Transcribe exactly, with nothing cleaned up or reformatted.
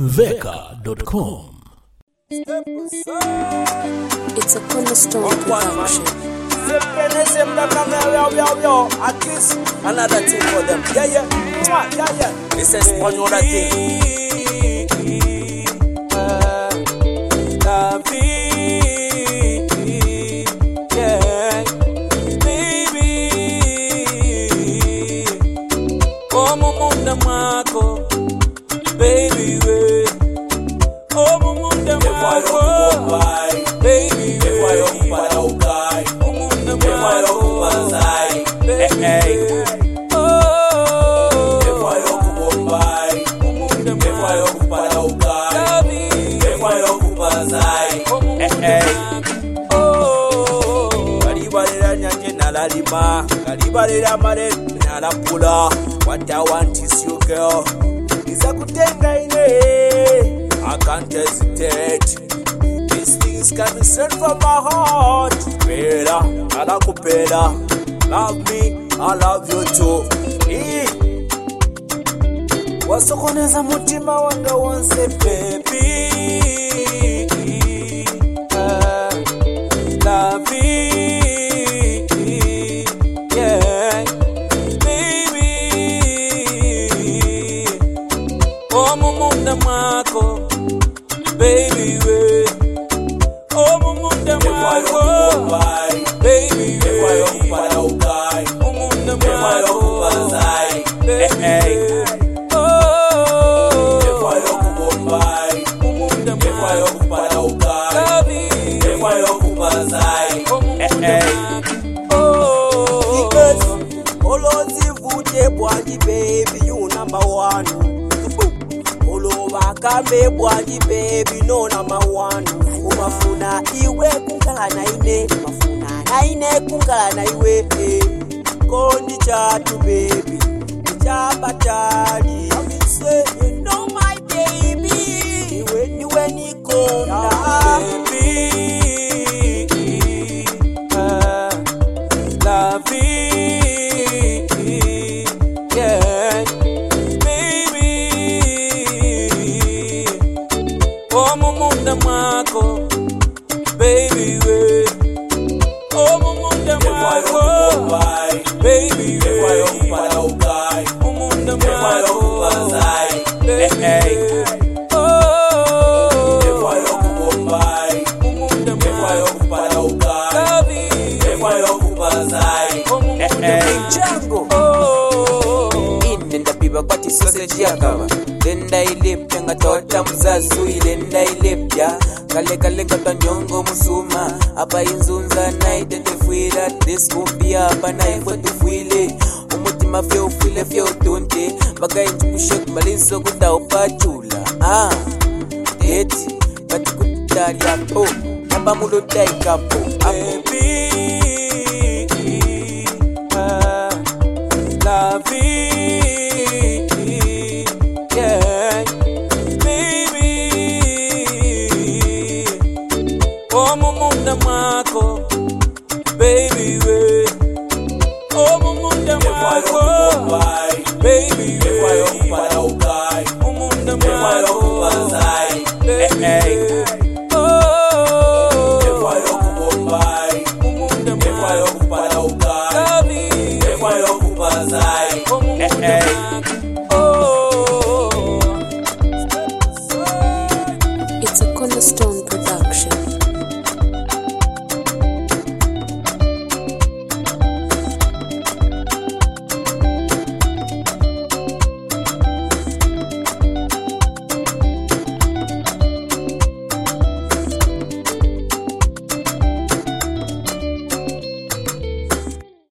veka dot com. It's a cornerstone production. Another thing for them. Yeah, yeah. Yeah, yeah. This is one other thing. La vie, yeah, baby. Oh, mumunda mako, baby, we. Oh, mumunda mako, baby, we. Oh, mumunda mako, hey, hey. Lima, Kalibarira Mare, Nalapula. What I want is you, girl. Is a good thing, I can't hesitate. These things can be sent from my heart. Bella, Alakupela. Love me, I love you too. Eh. What's the one is a mutima wonder one say, baby? Uh, love me. Mako, baby, we. Oh, mumunda mako, baby, we. Oh, mumunda mako, baby, hey. Oh, mumunda mako, hey. Oh, because all of the food, body, baby, you number one. Kame bwanji baby no number one. Umafuna iwe kunkala na ine, umafuna na ine kunkala na iwe eh. Kondi chatu baby, chapa chali. I will say you know my baby, iwe niwe nikonda baby. Uh, love me, yeah. Oh, mumunda mako, baby, we. Oh, mumunda mako, baby, we. Mumunda mako, hey, hey. Oh, mumunda mako, hey, Django. Oh, in the people, but it's sausage yakava. Lenda ilepya ngatota mzazu ilenda ilepya kale kale ngata nyongo musuma apa inzunza naide tefuira deskumbia apa naifo tufuile umutima fye ufile fye utunte baka inchukushek malinso kuta upachula ah eti bati kutari hapo naba mulo daikapo baby ah la vie. Yeah, baby. Oh, mumunda mako, baby, we. Oh, mumunda mako, baby, we. Mumunda mako, hey, hey. Oh, mumunda mako.